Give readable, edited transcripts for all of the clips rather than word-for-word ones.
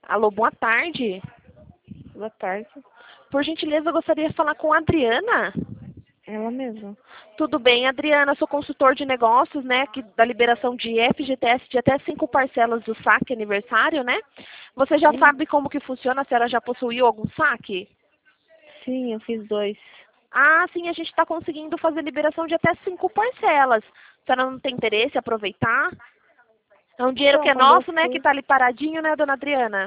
Alô, boa tarde. Boa tarde. Por gentileza, eu gostaria de falar com a Adriana. Ela mesma. Tudo bem, Adriana? Sou consultor de negócios, né? Da liberação de FGTS de até 5 parcelas do saque aniversário, né? Você já sabe como que funciona? A senhora já possuiu algum saque? Sim, eu fiz 2. Ah, sim, a gente está conseguindo fazer liberação de até 5 parcelas. A senhora não tem interesse em aproveitar? É um dinheiro Então, que é quando eu nosso, né? Que fui, está ali paradinho, né, dona Adriana?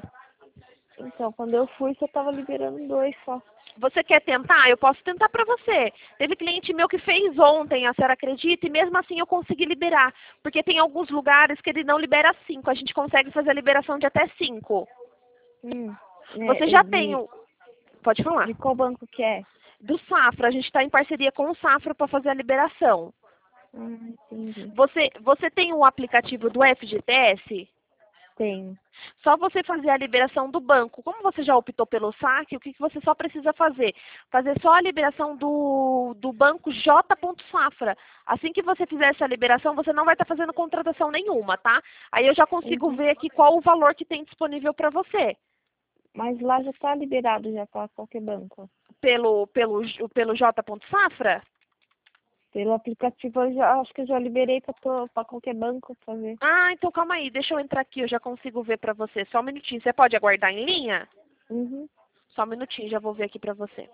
você tava liberando 2 só. Você quer tentar? Eu posso tentar para você. Teve cliente meu que fez ontem, a senhora acredita? E mesmo assim eu consegui liberar. Porque tem alguns lugares que ele não libera 5. A gente consegue fazer a liberação de até 5. Você já tem De, o... Pode falar. de qual banco que é? Do Safra, a gente está em parceria com o Safra para fazer a liberação. Entendi. Você tem o aplicativo do FGTS? Tenho. Só você fazer a liberação do banco. Como você já optou pelo saque, o que você só precisa fazer? Fazer só a liberação do banco J. Safra. Assim que você fizer essa liberação, você não vai estar fazendo contratação nenhuma, tá? Aí eu já consigo Uhum. ver aqui qual o valor que tem disponível para você. Mas lá já tá liberado já para qualquer banco. Pelo J. Safra? Pelo aplicativo eu já acho que eu já liberei para qualquer banco fazer. Ah, então calma aí, deixa eu entrar aqui, eu já consigo ver para você. Só um minutinho, você pode aguardar em linha? Uhum. Só um minutinho, já vou ver aqui para você.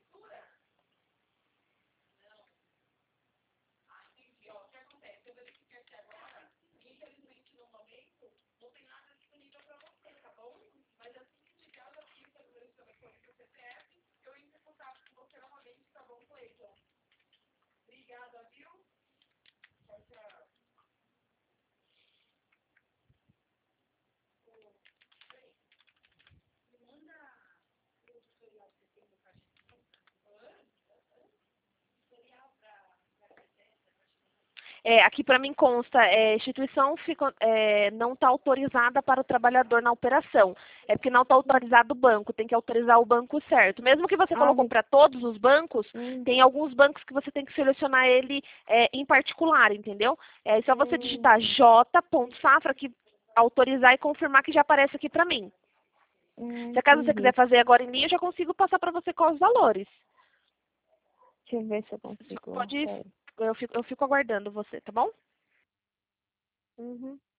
Aqui para mim consta, instituição não está autorizada para o trabalhador na operação. É porque não está autorizado o banco, tem que autorizar o banco certo. Mesmo que você Ah, colocou para todos os bancos, hum, tem alguns bancos que você tem que selecionar ele em particular, entendeu? É só você digitar J. Safra, que autorizar e confirmar que já aparece aqui para mim. Se acaso você quiser entendi. fazer agora em linha, eu já consigo passar para você quais os valores. Deixa eu ver se eu Você consigo. pode, Pera. eu fico aguardando você, tá bom? Uhum.